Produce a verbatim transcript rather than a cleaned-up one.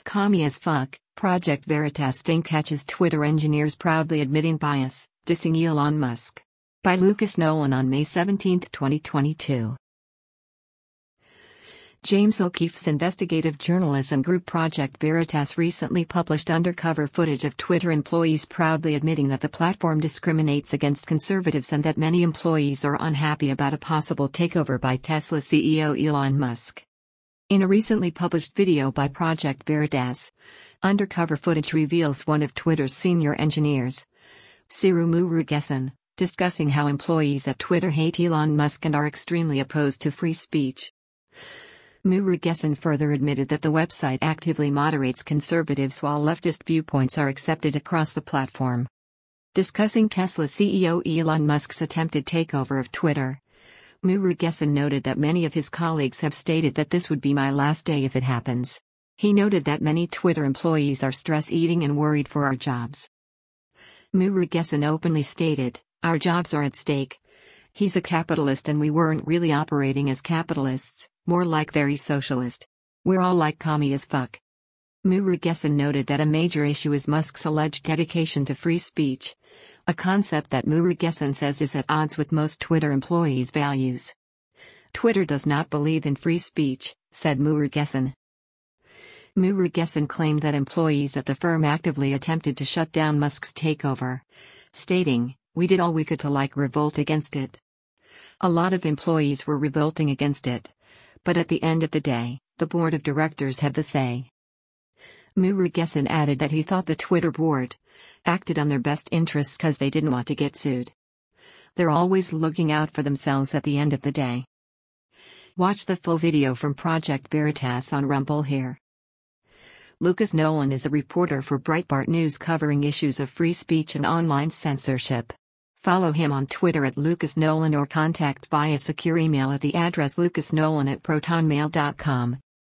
Commie as fuck, Project Veritas sting catches Twitter engineers proudly admitting bias, dissing Elon Musk. By Lucas Nolan on May seventeenth, twenty twenty-two. James O'Keefe's investigative journalism group Project Veritas recently published undercover footage of Twitter employees proudly admitting that the platform discriminates against conservatives and that many employees are unhappy about a possible takeover by Tesla C E O Elon Musk. In a recently published video by Project Veritas, undercover footage reveals one of Twitter's senior engineers, Siru Murugesan, discussing how employees at Twitter hate Elon Musk and are extremely opposed to free speech. Murugesan further admitted that the website actively moderates conservatives while leftist viewpoints are accepted across the platform. Discussing Tesla C E O Elon Musk's attempted takeover of Twitter, Murugesan noted that many of his colleagues have stated that this would be my last day if it happens. He noted that many Twitter employees are stress-eating and worried for our jobs. Murugesan openly stated, "Our jobs are at stake. He's a capitalist and we weren't really operating as capitalists, more like very socialist. We're all like commie as fuck." Murugesan noted that a major issue is Musk's alleged dedication to free speech, a concept that Murugesan says is at odds with most Twitter employees' values. "Twitter does not believe in free speech," said Murugesan. Murugesan claimed that employees at the firm actively attempted to shut down Musk's takeover, stating, "We did all we could to like revolt against it. A lot of employees were revolting against it. But at the end of the day, the board of directors had the say." Murugesan added that he thought the Twitter board acted on their best interests because they didn't want to get sued. "They're always looking out for themselves at the end of the day." Watch the full video from Project Veritas on Rumble here. Lucas Nolan is a reporter for Breitbart News covering issues of free speech and online censorship. Follow him on Twitter at Lucas Nolan or contact via secure email at the address lucasnolan at protonmail dot com.